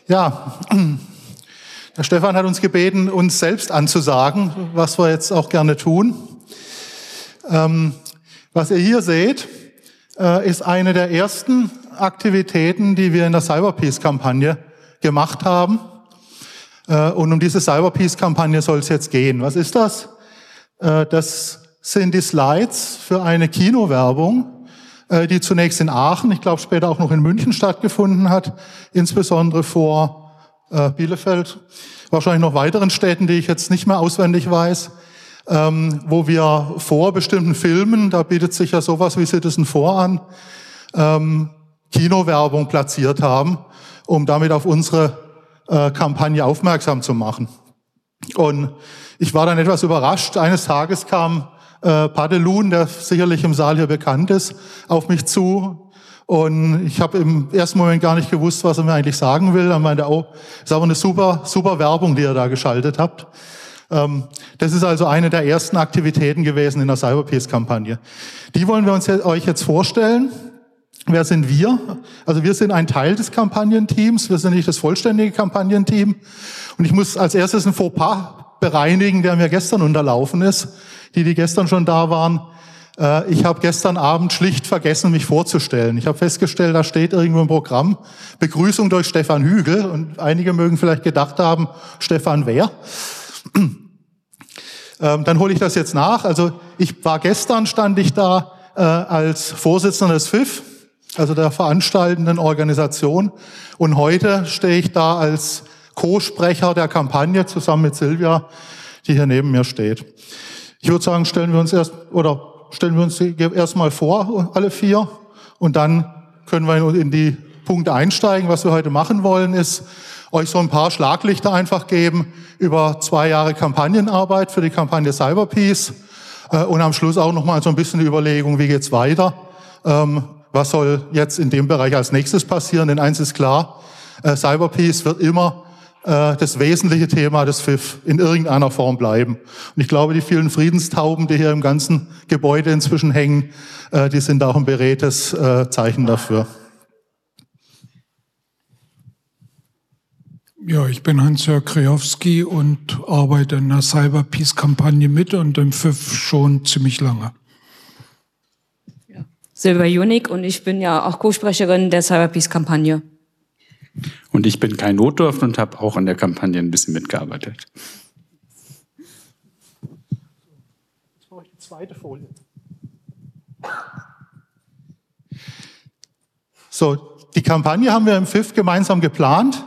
Ja, der Stefan hat uns gebeten, uns selbst anzusagen, was wir jetzt auch gerne tun. Was ihr hier seht, ist eine der ersten Aktivitäten, die wir in der Cyberpeace-Kampagne gemacht haben. Und um diese Cyberpeace-Kampagne soll es jetzt gehen. Was ist das? Das sind die Slides für eine Kinowerbung, die zunächst in Aachen, ich glaube später auch noch in München stattgefunden hat, insbesondere vor Bielefeld, wahrscheinlich noch weiteren Städten, die ich jetzt nicht mehr auswendig weiß, wo wir vor bestimmten Filmen, da bietet sich ja sowas wie Citizen4 an, Kinowerbung platziert haben, um damit auf unsere Kampagne aufmerksam zu machen. Und ich war dann etwas überrascht. Eines Tages kam Padelun, der sicherlich im Saal hier bekannt ist, auf mich zu. Und ich habe im ersten Moment gar nicht gewusst, was er mir eigentlich sagen will. Er meinte, oh, ist aber eine super Werbung, die ihr da geschaltet habt. Das ist also eine der ersten Aktivitäten gewesen in der Cyberpeace-Kampagne. Die wollen wir euch jetzt vorstellen. Wer sind wir? Also wir sind ein Teil des Kampagnenteams. Wir sind nicht das vollständige Kampagnenteam. Und ich muss als erstes ein Fauxpas bereinigen, der mir gestern unterlaufen ist. Die gestern schon da waren. Ich habe gestern Abend schlicht vergessen, mich vorzustellen. Ich habe festgestellt, da steht irgendwo im Programm Begrüßung durch Stefan Hügel. Und einige mögen vielleicht gedacht haben, Stefan wer? Dann hole ich das jetzt nach. Also gestern stand ich da als Vorsitzender des FIF, also der veranstaltenden Organisation. Und heute stehe ich da als Co-Sprecher der Kampagne zusammen mit Silvia, die hier neben mir steht. Ich würde sagen, stellen wir uns erst mal vor, alle vier, und dann können wir in die Punkte einsteigen. Was wir heute machen wollen, ist euch so ein paar Schlaglichter einfach geben über 2 Jahre Kampagnenarbeit für die Kampagne Cyberpeace und am Schluss auch noch mal so ein bisschen die Überlegung, wie geht's weiter? Was soll jetzt in dem Bereich als nächstes passieren? Denn eins ist klar, Cyberpeace wird immer das wesentliche Thema des FIF in irgendeiner Form bleiben. Und ich glaube, die vielen Friedenstauben, die hier im ganzen Gebäude inzwischen hängen, die sind auch ein beredtes Zeichen dafür. Ja, ich bin Hans-Jörg Krajowski und arbeite in der Cyberpeace-Kampagne mit und im FIF schon ziemlich lange. Ja. Silvia Junig und ich bin ja auch Co-Sprecherin der Cyberpeace-Kampagne. Und ich bin Kai Notdorf und habe auch an der Kampagne ein bisschen mitgearbeitet. Jetzt brauche ich die zweite Folie. So, die Kampagne haben wir im FIF gemeinsam geplant.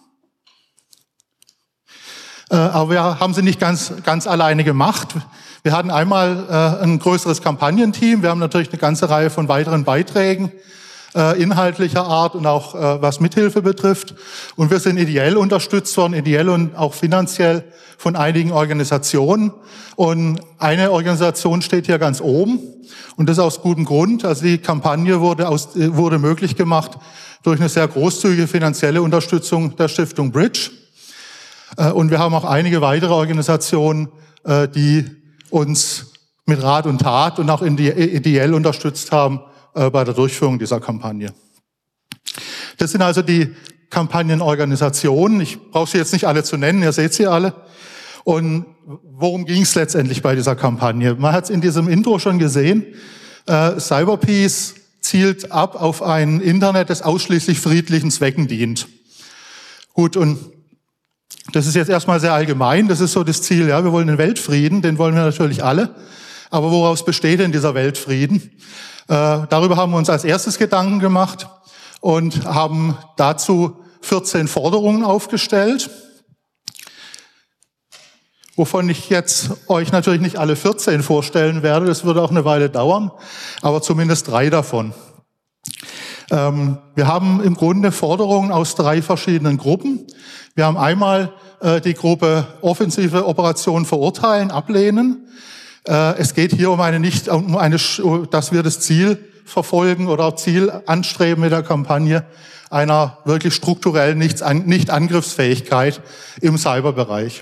Aber wir haben sie nicht ganz alleine gemacht. Wir hatten einmal ein größeres Kampagnenteam. Wir haben natürlich eine ganze Reihe von weiteren Beiträgen inhaltlicher Art und auch was Mithilfe betrifft. Und wir sind ideell unterstützt worden, ideell und auch finanziell von einigen Organisationen. Und eine Organisation steht hier ganz oben und das aus gutem Grund. Also die Kampagne wurde möglich gemacht durch eine sehr großzügige finanzielle Unterstützung der Stiftung Bridge. Und wir haben auch einige weitere Organisationen, die uns mit Rat und Tat und auch ideell unterstützt haben bei der Durchführung dieser Kampagne. Das sind also die Kampagnenorganisationen. Ich brauche sie jetzt nicht alle zu nennen, ihr seht sie alle. Und worum ging es letztendlich bei dieser Kampagne? Man hat es in diesem Intro schon gesehen. Cyberpeace zielt ab auf ein Internet, das ausschließlich friedlichen Zwecken dient. Gut, und das ist jetzt erstmal sehr allgemein. Das ist so das Ziel. Ja, wir wollen den Weltfrieden, den wollen wir natürlich alle. Aber woraus besteht denn dieser Weltfrieden? Darüber haben wir uns als erstes Gedanken gemacht und haben dazu 14 Forderungen aufgestellt, wovon ich jetzt euch natürlich nicht alle 14 vorstellen werde. Das würde auch eine Weile dauern, aber zumindest 3 davon. Wir haben im Grunde Forderungen aus 3 verschiedenen Gruppen. Wir haben einmal die Gruppe offensive Operationen verurteilen, ablehnen. Es geht hier dass wir das Ziel verfolgen oder Ziel anstreben mit der Kampagne einer wirklich strukturellen Nicht-Angriffsfähigkeit im Cyberbereich.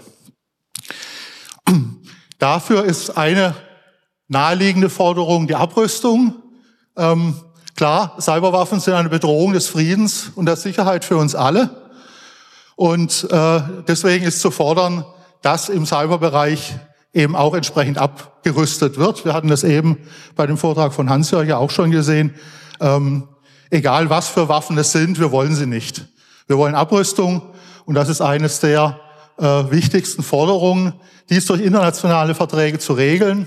Dafür ist eine naheliegende Forderung die Abrüstung. Klar, Cyberwaffen sind eine Bedrohung des Friedens und der Sicherheit für uns alle. Und deswegen ist zu fordern, dass im Cyberbereich eben auch entsprechend abgerüstet wird. Wir hatten das eben bei dem Vortrag von Hans-Jörg ja auch schon gesehen. Egal was für Waffen es sind, wir wollen sie nicht. Wir wollen Abrüstung und das ist eines der wichtigsten Forderungen, dies durch internationale Verträge zu regeln.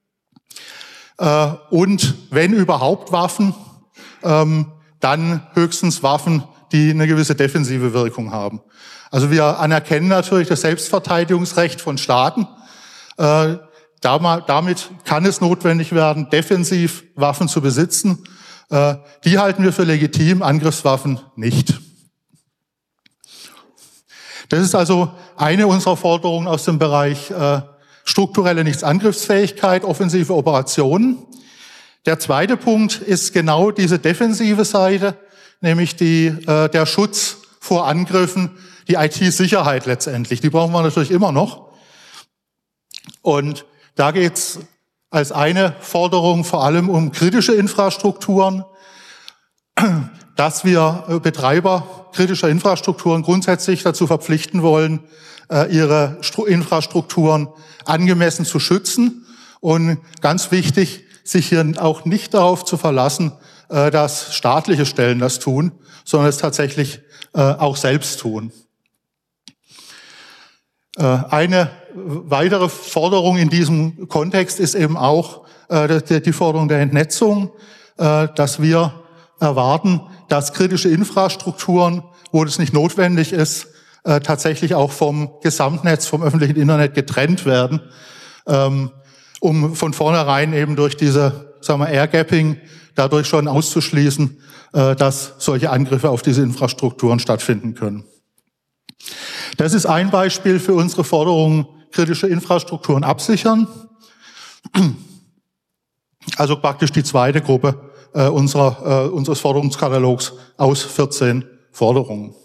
Und wenn überhaupt Waffen, dann höchstens Waffen, die eine gewisse defensive Wirkung haben. Also wir anerkennen natürlich das Selbstverteidigungsrecht von Staaten. Damit kann es notwendig werden, defensiv Waffen zu besitzen. Die halten wir für legitim, Angriffswaffen nicht. Das ist also eine unserer Forderungen aus dem Bereich strukturelle Nichtangriffsfähigkeit, offensive Operationen. Der zweite Punkt ist genau diese defensive Seite, nämlich der Schutz vor Angriffen, die IT-Sicherheit letztendlich. Die brauchen wir natürlich immer noch. Und da geht es als eine Forderung vor allem um kritische Infrastrukturen, dass wir Betreiber kritischer Infrastrukturen grundsätzlich dazu verpflichten wollen, ihre Infrastrukturen angemessen zu schützen. Und ganz wichtig, sich hier auch nicht darauf zu verlassen, dass staatliche Stellen das tun, sondern es tatsächlich auch selbst tun. Eine weitere Forderung in diesem Kontext ist eben auch die Forderung der Entnetzung, dass wir erwarten, dass kritische Infrastrukturen, wo das nicht notwendig ist, tatsächlich auch vom Gesamtnetz, vom öffentlichen Internet getrennt werden, um von vornherein eben durch diese, sagen wir, Air-Gapping dadurch schon auszuschließen, dass solche Angriffe auf diese Infrastrukturen stattfinden können. Das ist ein Beispiel für unsere Forderung, kritische Infrastrukturen absichern. Also praktisch die zweite Gruppe unseres Forderungskatalogs aus 14 Forderungen.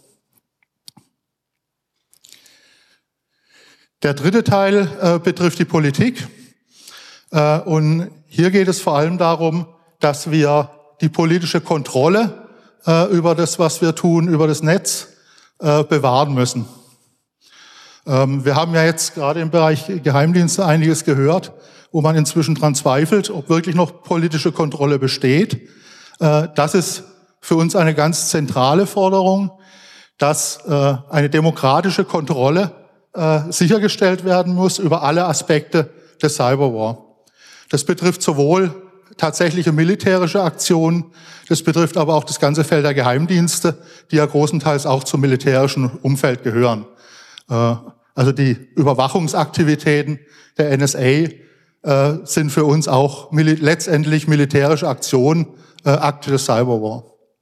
Der dritte Teil betrifft die Politik. Und hier geht es vor allem darum, dass wir die politische Kontrolle über das, was wir tun, über das Netz bewahren müssen. Wir haben ja jetzt gerade im Bereich Geheimdienste einiges gehört, wo man inzwischen dran zweifelt, ob wirklich noch politische Kontrolle besteht. Das ist für uns eine ganz zentrale Forderung, dass eine demokratische Kontrolle sichergestellt werden muss über alle Aspekte des Cyberwar. Das betrifft sowohl tatsächliche militärische Aktionen, das betrifft aber auch das ganze Feld der Geheimdienste, die ja großenteils auch zum militärischen Umfeld gehören. Also die Überwachungsaktivitäten der NSA sind für uns auch letztendlich militärische Aktionen, Akte des Cyberwar.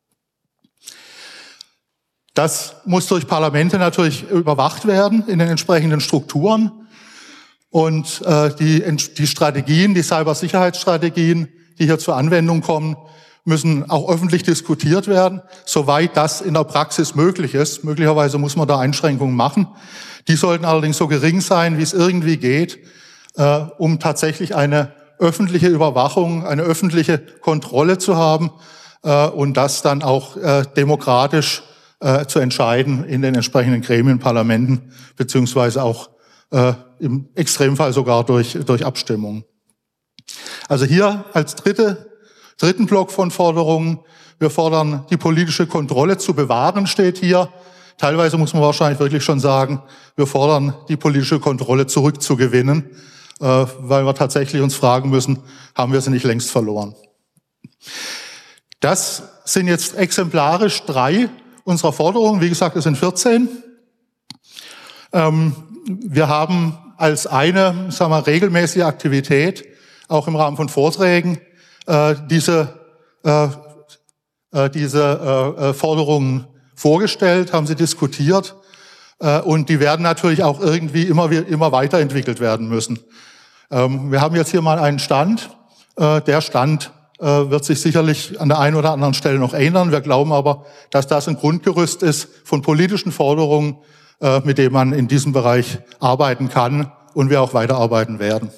Das muss durch Parlamente natürlich überwacht werden in den entsprechenden Strukturen. Und die Strategien, die Cybersicherheitsstrategien, die hier zur Anwendung kommen, müssen auch öffentlich diskutiert werden, soweit das in der Praxis möglich ist. Möglicherweise muss man da Einschränkungen machen. Die sollten allerdings so gering sein, wie es irgendwie geht, um tatsächlich eine öffentliche Überwachung, eine öffentliche Kontrolle zu haben und das dann auch demokratisch zu entscheiden in den entsprechenden Gremien, Parlamenten, beziehungsweise auch im Extremfall sogar durch Abstimmung. Also hier als dritten Block von Forderungen, wir fordern, die politische Kontrolle zu bewahren, steht hier. Teilweise muss man wahrscheinlich wirklich schon sagen, wir fordern, die politische Kontrolle zurückzugewinnen, weil wir tatsächlich uns fragen müssen, haben wir sie nicht längst verloren? Das sind jetzt exemplarisch 3 unserer Forderungen. Wie gesagt, es sind 14. Wir haben als eine, sagen wir, regelmäßige Aktivität, auch im Rahmen von Vorträgen, diese Forderungen vorgestellt, haben sie diskutiert und die werden natürlich auch irgendwie immer weiterentwickelt werden müssen. Wir haben jetzt hier mal einen Stand. Der Stand wird sich sicherlich an der einen oder anderen Stelle noch ändern. Wir glauben aber, dass das ein Grundgerüst ist von politischen Forderungen, mit dem man in diesem Bereich arbeiten kann und wir auch weiterarbeiten werden.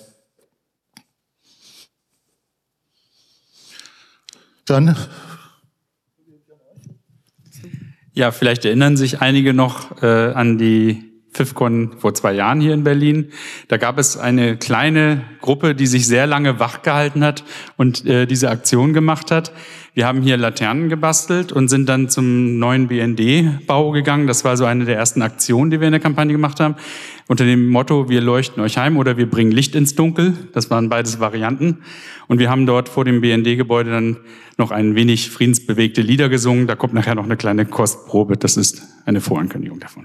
Dann. Ja, vielleicht erinnern sich einige noch an die PFIFCon vor 2 Jahren hier in Berlin. Da gab es eine kleine Gruppe, die sich sehr lange wachgehalten hat und diese Aktion gemacht hat. Wir haben hier Laternen gebastelt und sind dann zum neuen BND-Bau gegangen. Das war so eine der ersten Aktionen, die wir in der Kampagne gemacht haben. Unter dem Motto, wir leuchten euch heim oder wir bringen Licht ins Dunkel. Das waren beides Varianten. Und wir haben dort vor dem BND-Gebäude dann noch ein wenig friedensbewegte Lieder gesungen. Da kommt nachher noch eine kleine Kostprobe. Das ist eine Vorankündigung davon.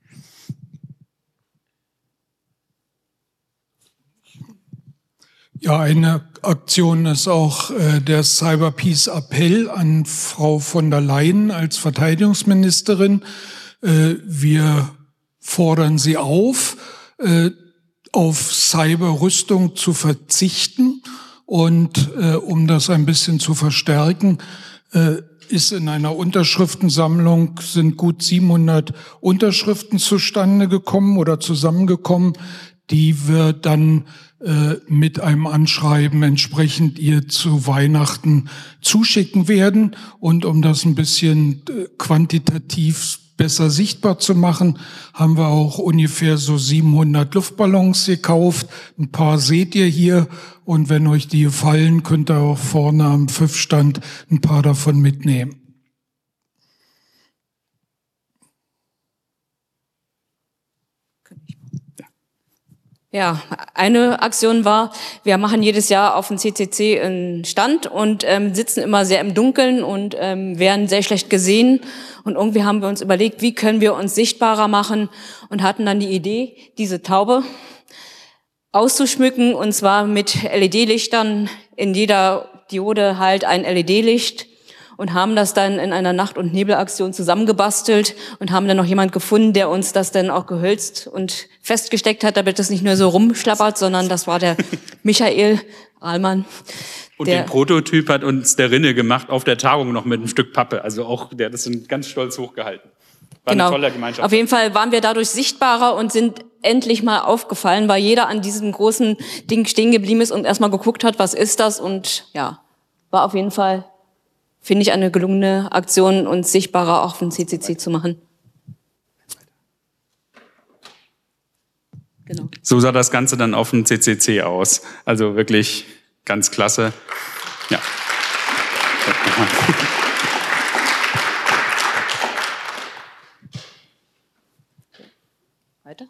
Ja, eine Aktion ist auch der Cyberpeace-Appell an Frau von der Leyen als Verteidigungsministerin. Wir fordern sie auf Cyberrüstung zu verzichten. Und um das ein bisschen zu verstärken, ist in einer Unterschriftensammlung, sind gut 700 Unterschriften zustande gekommen oder zusammengekommen, die wir dann mit einem Anschreiben entsprechend ihr zu Weihnachten zuschicken werden. Und um das ein bisschen quantitativ besser sichtbar zu machen, haben wir auch ungefähr so 700 Luftballons gekauft. Ein paar seht ihr hier. Und wenn euch die gefallen, könnt ihr auch vorne am PFIF-Stand ein paar davon mitnehmen. Ja, eine Aktion war, wir machen jedes Jahr auf dem CCC einen Stand und sitzen immer sehr im Dunkeln und werden sehr schlecht gesehen. Und irgendwie haben wir uns überlegt, wie können wir uns sichtbarer machen und hatten dann die Idee, diese Taube auszuschmücken, und zwar mit LED-Lichtern, in jeder Diode halt ein LED-Licht, und haben das dann in einer Nacht- und Nebelaktion zusammengebastelt und haben dann noch jemand gefunden, der uns das dann auch gehülst und festgesteckt hat, damit das nicht nur so rumschlappert, sondern das war der Michael Ahlmann. Und den Prototyp hat uns der Rinne gemacht, auf der Tagung noch mit einem Stück Pappe. Also auch, der hat das ganz stolz hochgehalten. War genau. Eine tolle Gemeinschaft. Auf jeden Fall waren wir dadurch sichtbarer und sind endlich mal aufgefallen, weil jeder an diesem großen Ding stehen geblieben ist und erstmal geguckt hat, was ist das, und ja, war auf jeden Fall, finde ich, eine gelungene Aktion, uns sichtbarer auch vom CCC zu machen. Genau. So sah das Ganze dann auf dem CCC aus. Also wirklich ganz klasse. Ja. Weiter?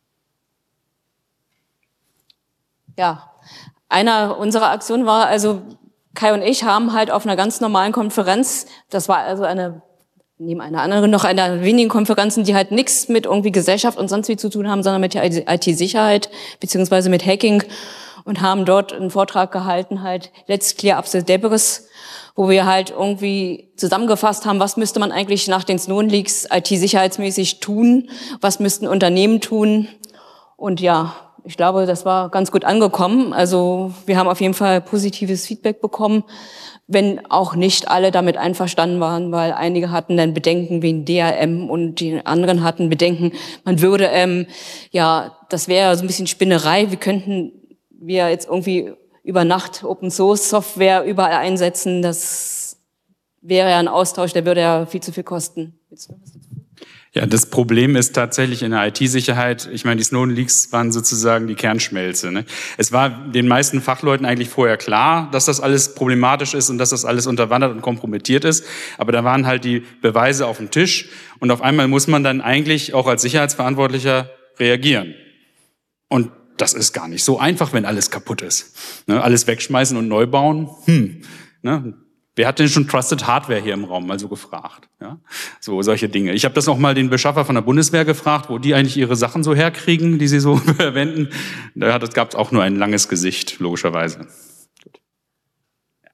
Ja, einer unserer Aktionen war, also Kai und ich haben halt auf einer ganz normalen Konferenz, das war also neben einer anderen noch einer der wenigen Konferenzen, die halt nichts mit irgendwie Gesellschaft und sonst wie zu tun haben, sondern mit der IT-Sicherheit beziehungsweise mit Hacking, und haben dort einen Vortrag gehalten, halt Let's Clear Up the Debris, wo wir halt irgendwie zusammengefasst haben, was müsste man eigentlich nach den Snowden-Leaks IT-sicherheitsmäßig tun, was müssten Unternehmen tun, und ja, ich glaube, das war ganz gut angekommen. Also wir haben auf jeden Fall positives Feedback bekommen, wenn auch nicht alle damit einverstanden waren, weil einige hatten dann Bedenken wegen DRM und die anderen hatten Bedenken, man würde, das wäre so ein bisschen Spinnerei. Wie könnten wir jetzt irgendwie über Nacht Open-Source-Software überall einsetzen? Das wäre ja ein Austausch, der würde ja viel zu viel kosten. Ja, das Problem ist tatsächlich in der IT-Sicherheit, ich meine, die Snowden-Leaks waren sozusagen die Kernschmelze. Ne? Es war den meisten Fachleuten eigentlich vorher klar, dass das alles problematisch ist und dass das alles unterwandert und kompromittiert ist. Aber da waren halt die Beweise auf dem Tisch, und auf einmal muss man dann eigentlich auch als Sicherheitsverantwortlicher reagieren. Und das ist gar nicht so einfach, wenn alles kaputt ist. Ne? Alles wegschmeißen und neu bauen, ne? Wer hat denn schon Trusted Hardware hier im Raum mal so gefragt? Ja, so solche Dinge. Ich habe das noch mal den Beschaffer von der Bundeswehr gefragt, wo die eigentlich ihre Sachen so herkriegen, die sie so verwenden. Da gab es auch nur ein langes Gesicht, logischerweise. Gut. Ja.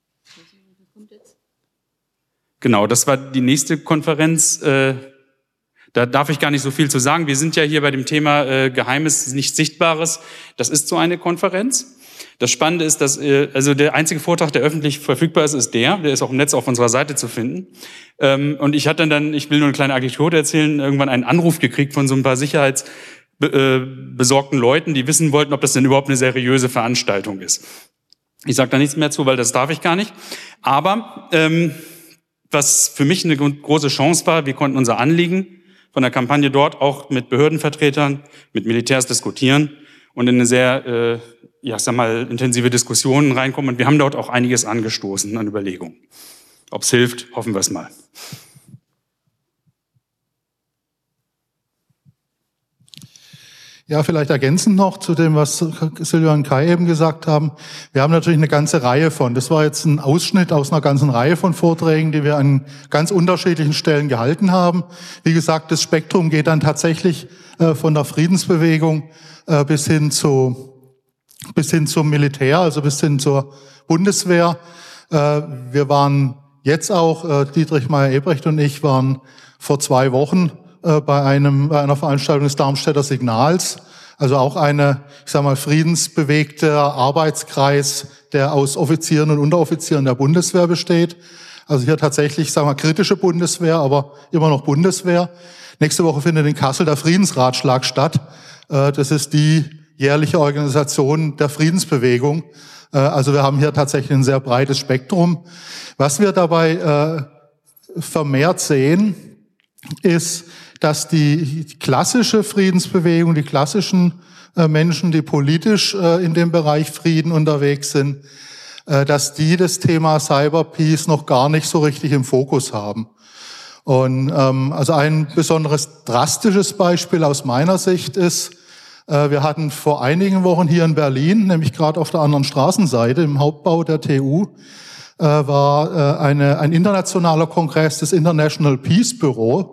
Genau, das war die nächste Konferenz. Da darf ich gar nicht so viel zu sagen. Wir sind ja hier bei dem Thema Geheimes, nicht Sichtbares. Das ist so eine Konferenz. Das Spannende ist, dass also der einzige Vortrag, der öffentlich verfügbar ist, der ist auch im Netz auf unserer Seite zu finden. Und ich hatte dann, ich will nur eine kleine Anekdote erzählen, irgendwann einen Anruf gekriegt von so ein paar sicherheitsbesorgten Leuten, die wissen wollten, ob das denn überhaupt eine seriöse Veranstaltung ist. Ich sage da nichts mehr zu, weil das darf ich gar nicht. Aber was für mich eine große Chance war. Wir konnten unser Anliegen von der Kampagne dort auch mit Behördenvertretern, mit Militärs diskutieren und in eine sehr, intensive Diskussion reinkommen. Und wir haben dort auch einiges angestoßen an Überlegungen. Ob es hilft, hoffen wir es mal. Ja, vielleicht ergänzend noch zu dem, was Silvia und Kai eben gesagt haben. Wir haben natürlich eine ganze Reihe von, das war jetzt ein Ausschnitt aus einer ganzen Reihe von Vorträgen, die wir an ganz unterschiedlichen Stellen gehalten haben. Wie gesagt, das Spektrum geht dann tatsächlich von der Friedensbewegung bis hin zum Militär, also bis hin zur Bundeswehr. Wir waren jetzt auch, Dietrich Meyer-Ebrecht und ich waren vor 2 Wochen bei einer Veranstaltung des Darmstädter Signals, also auch eine, friedensbewegter Arbeitskreis, der aus Offizieren und Unteroffizieren der Bundeswehr besteht. Also hier tatsächlich, kritische Bundeswehr, aber immer noch Bundeswehr. Nächste Woche findet in Kassel der Friedensratschlag statt. Das ist die jährliche Organisation der Friedensbewegung. Also wir haben hier tatsächlich ein sehr breites Spektrum. Was wir dabei vermehrt sehen, ist, dass die klassische Friedensbewegung, die klassischen Menschen, die politisch in dem Bereich Frieden unterwegs sind, dass die das Thema Cyberpeace noch gar nicht so richtig im Fokus haben. Und also ein besonderes drastisches Beispiel aus meiner Sicht ist, wir hatten vor einigen Wochen hier in Berlin, nämlich gerade auf der anderen Straßenseite im Hauptbau der TU, war ein internationaler Kongress des International Peace Bureau.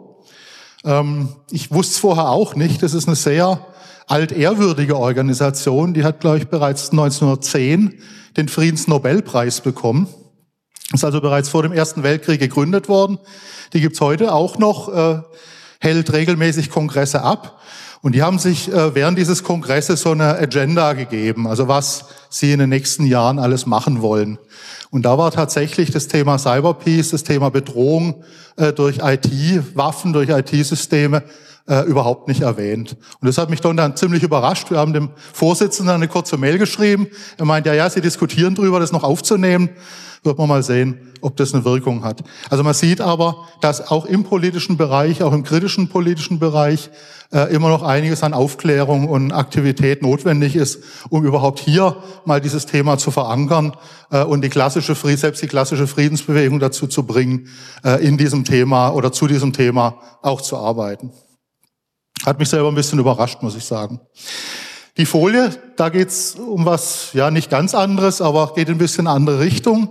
Ich wusste es vorher auch nicht. Das ist eine sehr altehrwürdige Organisation. Die hat, glaube ich, bereits 1910 den Friedensnobelpreis bekommen. Ist also bereits vor dem Ersten Weltkrieg gegründet worden. Die gibt's heute auch noch, hält regelmäßig Kongresse ab. Und die haben sich während dieses Kongresses so eine Agenda gegeben, also was sie in den nächsten Jahren alles machen wollen. Und da war tatsächlich das Thema Cyberpeace, das Thema Bedrohung durch IT-Waffen, durch IT-Systeme überhaupt nicht erwähnt. Und das hat mich dann ziemlich überrascht. Wir haben dem Vorsitzenden eine kurze Mail geschrieben. Er meint, ja, Sie diskutieren drüber, das noch aufzunehmen. Wird man mal sehen, ob das eine Wirkung hat. Also man sieht aber, dass auch im politischen Bereich, auch im kritischen politischen Bereich immer noch einiges an Aufklärung und Aktivität notwendig ist, um überhaupt hier mal dieses Thema zu verankern und selbst die klassische Friedensbewegung dazu zu bringen, in diesem Thema oder zu diesem Thema auch zu arbeiten. Hat mich selber ein bisschen überrascht, muss ich sagen. Die Folie, da geht's um was, ja, nicht ganz anderes, aber geht ein bisschen in eine andere Richtung.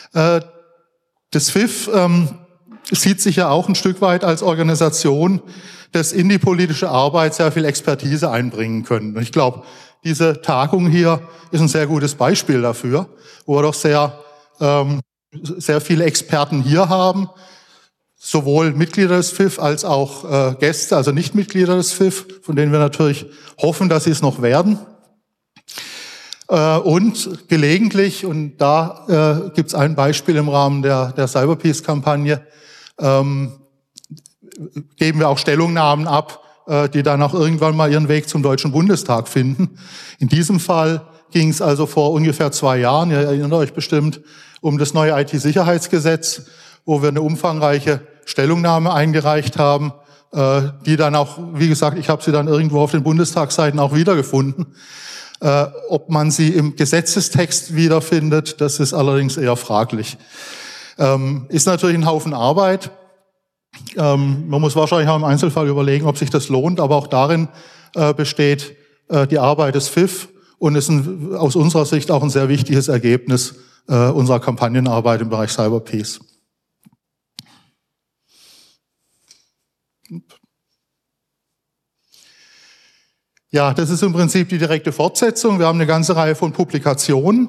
Das FIF sieht sich ja auch ein Stück weit als Organisation, das in die politische Arbeit sehr viel Expertise einbringen können. Und ich glaube, diese Tagung hier ist ein sehr gutes Beispiel dafür, wo wir doch sehr viele Experten hier haben, sowohl Mitglieder des FIF als auch Gäste, also Nichtmitglieder des FIF, von denen wir natürlich hoffen, dass sie es noch werden. Und gelegentlich, und da gibt es ein Beispiel im Rahmen der Cyberpeace-Kampagne, geben wir auch Stellungnahmen ab, die dann auch irgendwann mal ihren Weg zum Deutschen Bundestag finden. In diesem Fall ging es also vor ungefähr 2 Jahren, ihr erinnert euch bestimmt, um das neue IT-Sicherheitsgesetz, wo wir eine umfangreiche Stellungnahme eingereicht haben, die dann auch, wie gesagt, ich habe sie dann irgendwo auf den Bundestagsseiten auch wiedergefunden. Ob man sie im Gesetzestext wiederfindet, das ist allerdings eher fraglich. Ist natürlich ein Haufen Arbeit. Man muss wahrscheinlich auch im Einzelfall überlegen, ob sich das lohnt, aber auch darin besteht die Arbeit des FIF und ist aus unserer Sicht auch ein sehr wichtiges Ergebnis unserer Kampagnenarbeit im Bereich Cyberpeace. Ja, das ist im Prinzip die direkte Fortsetzung. Wir haben eine ganze Reihe von Publikationen.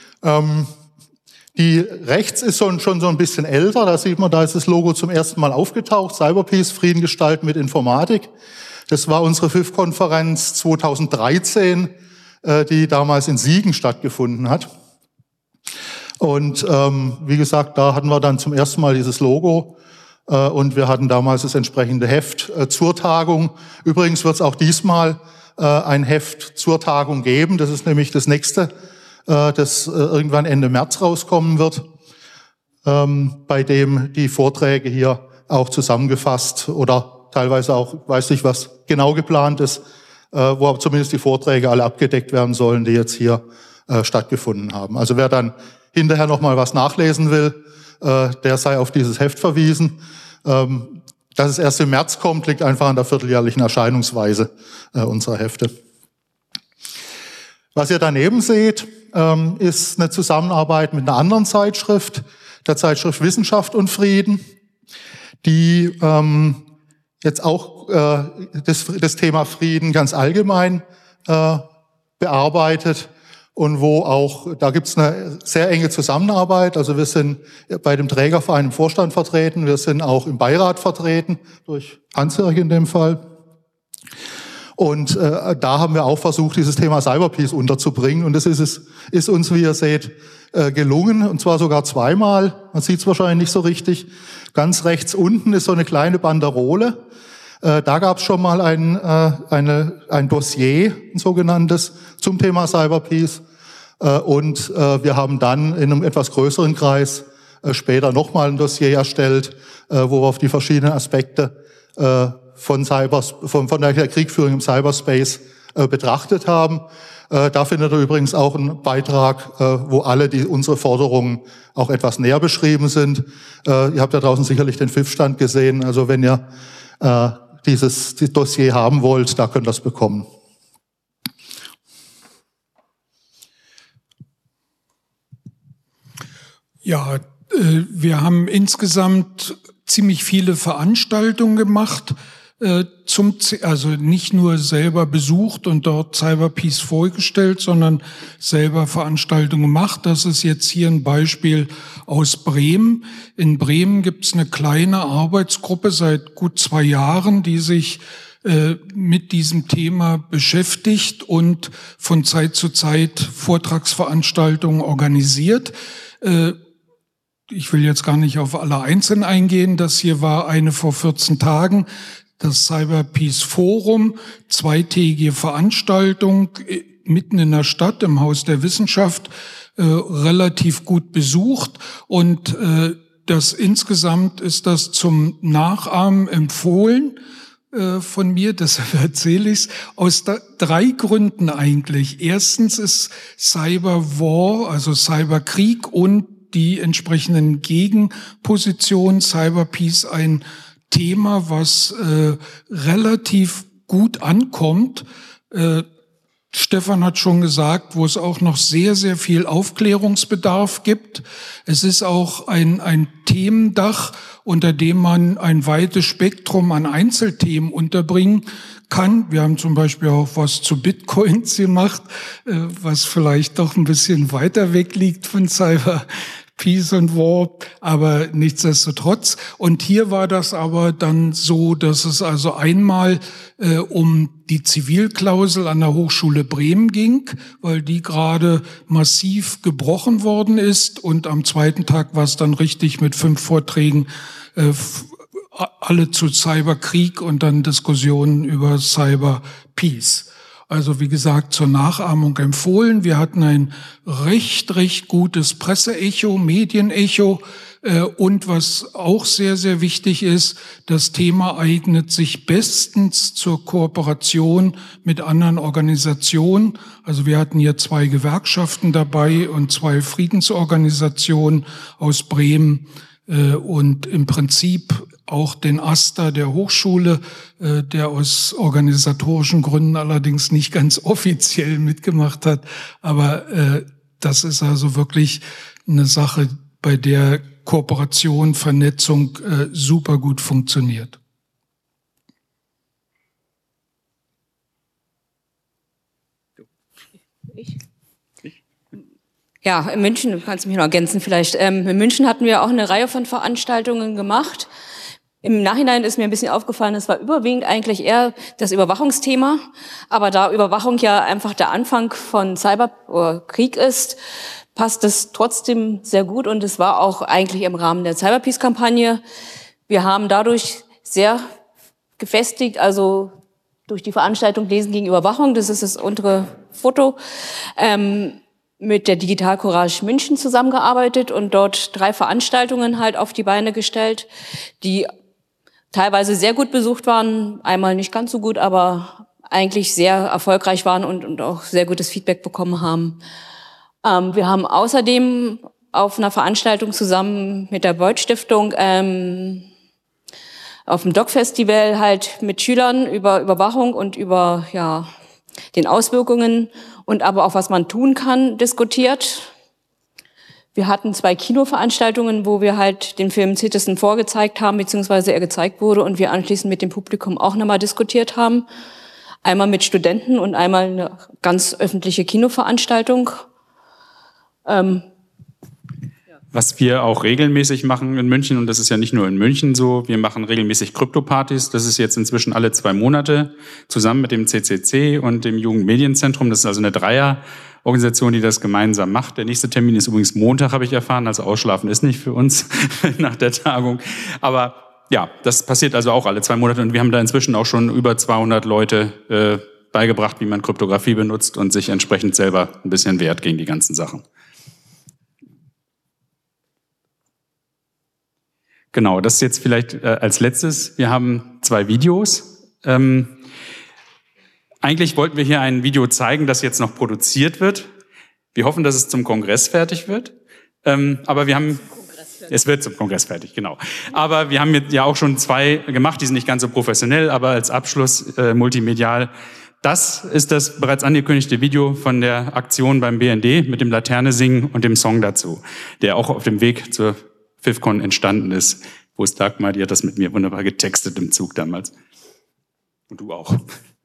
Die rechts ist schon so ein bisschen älter. Da sieht man, da ist das Logo zum ersten Mal aufgetaucht. Cyberpeace, Frieden gestalten mit Informatik. Das war unsere FIF-Konferenz 2013, die damals in Siegen stattgefunden hat. Und wie gesagt, da hatten wir dann zum ersten Mal dieses Logo. Und wir hatten damals das entsprechende Heft zur Tagung. Übrigens wird es auch diesmal ein Heft zur Tagung geben. Das ist nämlich das nächste, das irgendwann Ende März rauskommen wird. bei dem die Vorträge hier auch zusammengefasst oder teilweise auch, weiß nicht, was genau geplant ist, wo aber zumindest die Vorträge alle abgedeckt werden sollen, die jetzt hier stattgefunden haben. Also wer dann hinterher nochmal was nachlesen will, der sei auf dieses Heft verwiesen. Dass es erst im März kommt, liegt einfach an der vierteljährlichen Erscheinungsweise unserer Hefte. Was ihr daneben seht, ist eine Zusammenarbeit mit einer anderen Zeitschrift, der Zeitschrift Wissenschaft und Frieden, die jetzt auch das Thema Frieden ganz allgemein bearbeitet und wo auch, da gibt es eine sehr enge Zusammenarbeit. Also wir sind bei dem Trägerverein im Vorstand vertreten, wir sind auch im Beirat vertreten, durch Hans-Jörg in dem Fall. Und da haben wir auch versucht, dieses Thema Cyberpeace unterzubringen. Und das ist uns, wie ihr seht, gelungen. Und zwar sogar zweimal. Man sieht es wahrscheinlich nicht so richtig. Ganz rechts unten ist so eine kleine Banderole. Da gab es schon mal ein Dossier, ein sogenanntes, zum Thema Cyberpeace. Und wir haben dann in einem etwas größeren Kreis später nochmal ein Dossier erstellt, wo wir auf die verschiedenen Aspekte von der Kriegführung im Cyberspace betrachtet haben. Da findet ihr übrigens auch einen Beitrag, wo alle unsere Forderungen auch etwas näher beschrieben sind. Ihr habt da draußen sicherlich den FIF-Stand gesehen. Also wenn ihr dieses Dossier haben wollt, da könnt ihr es bekommen. Ja, wir haben insgesamt ziemlich viele Veranstaltungen gemacht, also nicht nur selber besucht und dort Cyberpeace vorgestellt, sondern selber Veranstaltungen gemacht. Das ist jetzt hier ein Beispiel aus Bremen. In Bremen gibt es eine kleine Arbeitsgruppe seit gut 2 Jahren, die sich mit diesem Thema beschäftigt und von Zeit zu Zeit Vortragsveranstaltungen organisiert. Ich will jetzt gar nicht auf alle einzeln eingehen. Das hier war eine vor 14 Tagen. Das Cyberpeace Forum, 2tägige Veranstaltung mitten in der Stadt im Haus der Wissenschaft, relativ gut besucht. Und insgesamt ist das zum Nachahmen empfohlen von mir, deshalb erzähle ich es, aus 3 Gründen eigentlich. Erstens ist Cyberwar, also Cyberkrieg und die entsprechenden Gegenpositionen, Cyberpeace, ein Thema, was relativ gut ankommt. Stefan hat schon gesagt, wo es auch noch sehr, sehr viel Aufklärungsbedarf gibt. Es ist auch ein Themendach, unter dem man ein weites Spektrum an Einzelthemen unterbringen kann. Wir haben zum Beispiel auch was zu Bitcoins gemacht, was vielleicht doch ein bisschen weiter weg liegt von Cyberpeace und War, aber nichtsdestotrotz. Und hier war das aber dann so, dass es also einmal um die Zivilklausel an der Hochschule Bremen ging, weil die gerade massiv gebrochen worden ist. Und am zweiten Tag war es dann richtig mit 5 Vorträgen, alle zu Cyberkrieg und dann Diskussionen über Cyberpeace. Also wie gesagt, zur Nachahmung empfohlen. Wir hatten ein recht gutes Presseecho, Medienecho. Und was auch sehr, sehr wichtig ist, das Thema eignet sich bestens zur Kooperation mit anderen Organisationen. Also wir hatten hier 2 Gewerkschaften dabei und 2 Friedensorganisationen aus Bremen und im Prinzip auch den AStA der Hochschule, der aus organisatorischen Gründen allerdings nicht ganz offiziell mitgemacht hat. Aber das ist also wirklich eine Sache, bei der Kooperation, Vernetzung super gut funktioniert. Ja, in München, du kannst mich noch ergänzen vielleicht, in München hatten wir auch eine Reihe von Veranstaltungen gemacht. Im Nachhinein ist mir ein bisschen aufgefallen, es war überwiegend eigentlich eher das Überwachungsthema. Aber da Überwachung ja einfach der Anfang von Cyberkrieg ist, passt es trotzdem sehr gut und es war auch eigentlich im Rahmen der Cyberpeace-Kampagne. Wir haben dadurch sehr gefestigt, also durch die Veranstaltung Lesen gegen Überwachung, das ist das untere Foto, mit der Digital Courage München zusammengearbeitet und dort 3 Veranstaltungen halt auf die Beine gestellt, die teilweise sehr gut besucht waren, einmal nicht ganz so gut, aber eigentlich sehr erfolgreich waren und auch sehr gutes Feedback bekommen haben. Wir haben außerdem auf einer Veranstaltung zusammen mit der Beuth Stiftung auf dem Doc-Festival halt mit Schülern über Überwachung und über den Auswirkungen und aber auch, was man tun kann, diskutiert. Wir hatten 2 Kinoveranstaltungen, wo wir halt den Film Citizen vorgezeigt haben, beziehungsweise er gezeigt wurde und wir anschließend mit dem Publikum auch nochmal diskutiert haben. Einmal mit Studenten und einmal eine ganz öffentliche Kinoveranstaltung. Was wir auch regelmäßig machen in München, und das ist ja nicht nur in München so, wir machen regelmäßig Krypto-Partys. Das ist jetzt inzwischen alle 2 Monate, zusammen mit dem CCC und dem Jugendmedienzentrum. Das ist also eine Dreierorganisation, die das gemeinsam macht. Der nächste Termin ist übrigens Montag, habe ich erfahren. Also ausschlafen ist nicht für uns nach der Tagung. Aber ja, das passiert also auch alle 2 Monate. Und wir haben da inzwischen auch schon über 200 Leute beigebracht, wie man Kryptographie benutzt und sich entsprechend selber ein bisschen wehrt gegen die ganzen Sachen. Genau, das jetzt vielleicht als letztes. Wir haben 2 Videos. Eigentlich wollten wir hier ein Video zeigen, das jetzt noch produziert wird. Wir hoffen, dass es zum Kongress fertig wird. Aber wir haben... Es wird zum Kongress fertig, genau. Aber wir haben ja auch schon 2 gemacht, die sind nicht ganz so professionell, aber als Abschluss multimedial. Das ist das bereits angekündigte Video von der Aktion beim BND mit dem Laterne singen und dem Song dazu, der auch auf dem Weg zur FIFCon entstanden ist. Wo ist Dagmar? Die hat das mit mir wunderbar getextet im Zug damals. Und du auch.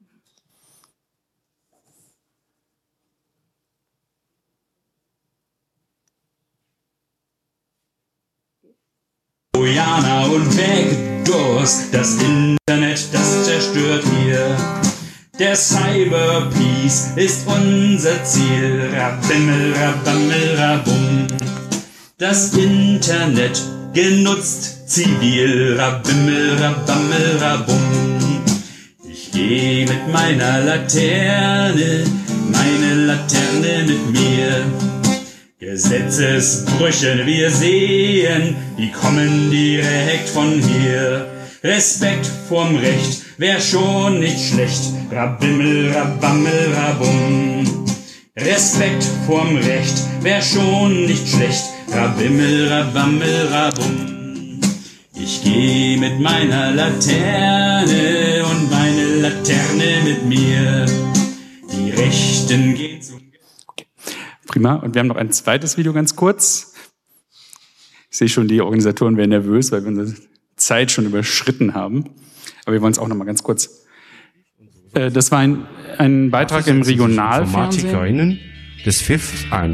Trojaner und Backdoors, das Internet, das zerstört hier. Der Cyberpeace ist unser Ziel. Rabimmel, rabammel, rabum. Das Internet genutzt zivil. Rabimmel, rabammel, rabum. Ich gehe mit meiner Laterne, meine Laterne mit mir. Gesetzesbrüche wir sehen, die kommen direkt von hier. Respekt vorm Recht wär schon nicht schlecht. Rabimmel, rabammel, rabum. Respekt vorm Recht wär schon nicht schlecht. Rabimmel, rabammel, rabum. Ich geh mit meiner Laterne und meine Laterne mit mir. Die Rechten gehen zu... Prima. Und wir haben noch ein zweites Video ganz kurz. Ich sehe schon, die Organisatoren werden nervös, weil wir unsere Zeit schon überschritten haben. Aber wir wollen es auch noch mal ganz kurz. Das war ein Beitrag im Regionalfernsehen. InformatikerInnen des FIF ein.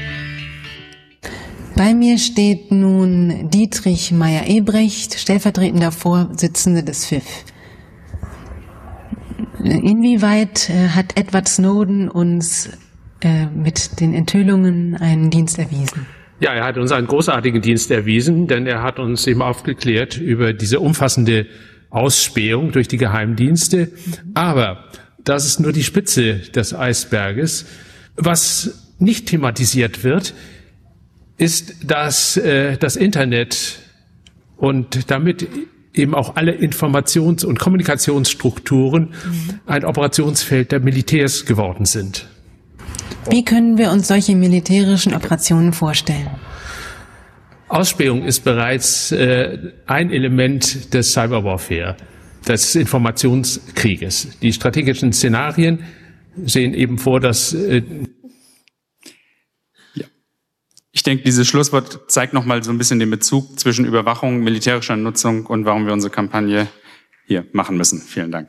Bei mir steht nun Dietrich Meyer-Ebrecht, stellvertretender Vorsitzender des FIF. Inwieweit hat Edward Snowden uns mit den Enthüllungen einen Dienst erwiesen? Ja, er hat uns einen großartigen Dienst erwiesen, denn er hat uns eben aufgeklärt über diese umfassende Ausspähung durch die Geheimdienste. Aber das ist nur die Spitze des Eisberges. Was nicht thematisiert wird, ist, dass das Internet und damit eben auch alle Informations- und Kommunikationsstrukturen ein Operationsfeld der Militärs geworden sind. Wie können wir uns solche militärischen Operationen vorstellen? Ausspähung ist bereits ein Element des Cyberwarfare, des Informationskrieges. Die strategischen Szenarien sehen eben vor, dass... Ich denke, dieses Schlusswort zeigt nochmal so ein bisschen den Bezug zwischen Überwachung, militärischer Nutzung und warum wir unsere Kampagne hier machen müssen. Vielen Dank.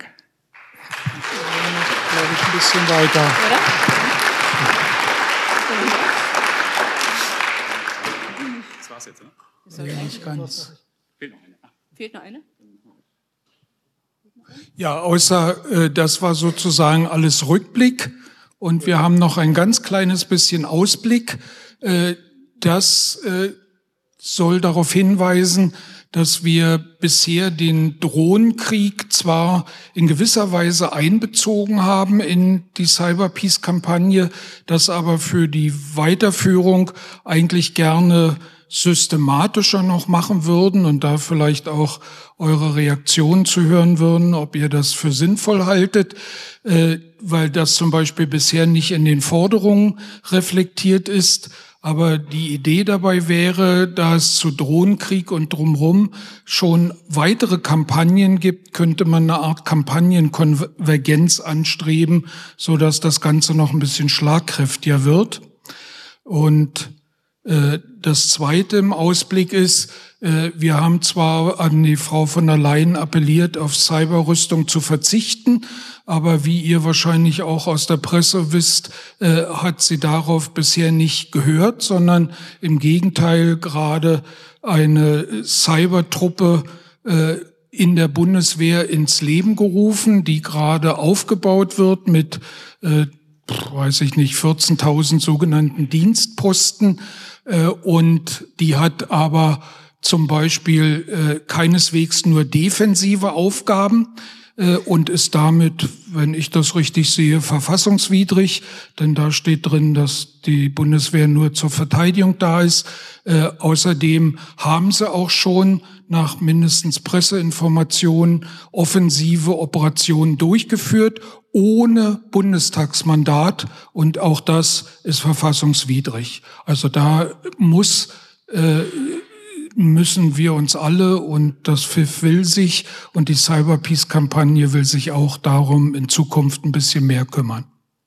Glaube ich, ein bisschen weiter. Oder? Das war's jetzt, oder? Nee, nicht ganz. Fehlt noch eine? Ja, außer das war sozusagen alles Rückblick und wir haben noch ein ganz kleines bisschen Ausblick. Das soll darauf hinweisen, dass wir bisher den Drohnenkrieg zwar in gewisser Weise einbezogen haben in die Cyberpeace-Kampagne, das aber für die Weiterführung eigentlich gerne systematischer noch machen würden und da vielleicht auch eure Reaktionen zu hören würden, ob ihr das für sinnvoll haltet, weil das zum Beispiel bisher nicht in den Forderungen reflektiert ist. Aber die Idee dabei wäre, da es zu Drohnenkrieg und drumherum schon weitere Kampagnen gibt, könnte man eine Art Kampagnenkonvergenz anstreben, so dass das Ganze noch ein bisschen schlagkräftiger wird. Und das Zweite im Ausblick ist, wir haben zwar an die Frau von der Leyen appelliert, auf Cyberrüstung zu verzichten, aber wie ihr wahrscheinlich auch aus der Presse wisst, hat sie darauf bisher nicht gehört, sondern im Gegenteil gerade eine Cybertruppe in der Bundeswehr ins Leben gerufen, die gerade aufgebaut wird mit, 14.000 sogenannten Dienstposten. Und die hat aber zum Beispiel keineswegs nur defensive Aufgaben und ist damit, wenn ich das richtig sehe, verfassungswidrig, denn da steht drin, dass die Bundeswehr nur zur Verteidigung da ist. Außerdem haben sie auch schon nach mindestens Presseinformationen offensive Operationen durchgeführt, ohne Bundestagsmandat, und auch das ist verfassungswidrig. Also da müssen wir uns alle, und das FIF will sich und die Cyberpeace-Kampagne will sich auch darum in Zukunft ein bisschen mehr kümmern.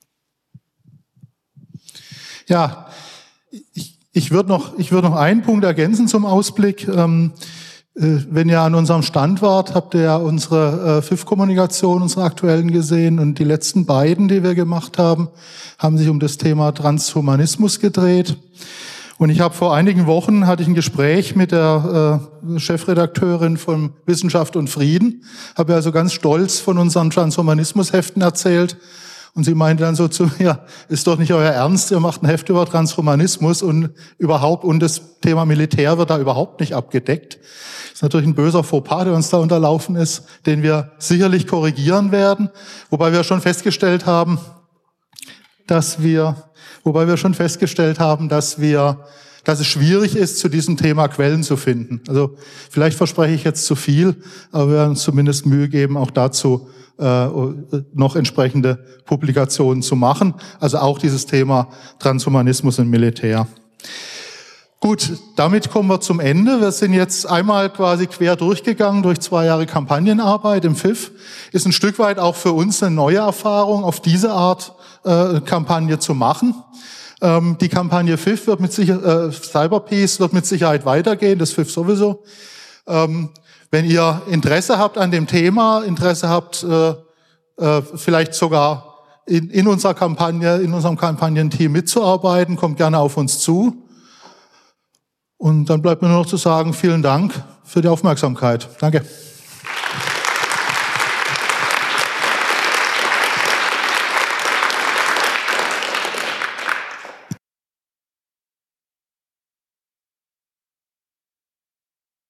Ja, ich würde noch einen Punkt ergänzen zum Ausblick. Wenn ihr an unserem Stand wart, habt ihr ja unsere FIF-Kommunikation, unsere aktuellen gesehen, und die letzten beiden, die wir gemacht haben, haben sich um das Thema Transhumanismus gedreht. Und ich habe vor einigen Wochen hatte ich ein Gespräch mit der Chefredakteurin von Wissenschaft und Frieden, habe also ganz stolz von unseren Transhumanismus-Heften erzählt. Und sie meinte dann so zu mir, ist doch nicht euer Ernst, ihr macht ein Heft über Transhumanismus und das Thema Militär wird da überhaupt nicht abgedeckt. Das ist natürlich ein böser Fauxpas, der uns da unterlaufen ist, den wir sicherlich korrigieren werden, wobei wir schon festgestellt haben, dass es schwierig ist, zu diesem Thema Quellen zu finden. Also vielleicht verspreche ich jetzt zu viel, aber wir werden uns zumindest Mühe geben, auch dazu noch entsprechende Publikationen zu machen. Also auch dieses Thema Transhumanismus im Militär. Gut, damit kommen wir zum Ende. Wir sind jetzt einmal quasi quer durchgegangen durch 2 Jahre Kampagnenarbeit im FIF. Ist ein Stück weit auch für uns eine neue Erfahrung, auf diese Art Kampagne zu machen. Die Kampagne FIF Cyberpeace wird mit Sicherheit weitergehen, das FIF sowieso. Wenn ihr Interesse habt an dem Thema, vielleicht sogar in unserer Kampagne, in unserem Kampagnenteam mitzuarbeiten, kommt gerne auf uns zu. Und dann bleibt mir nur noch zu sagen, vielen Dank für die Aufmerksamkeit. Danke.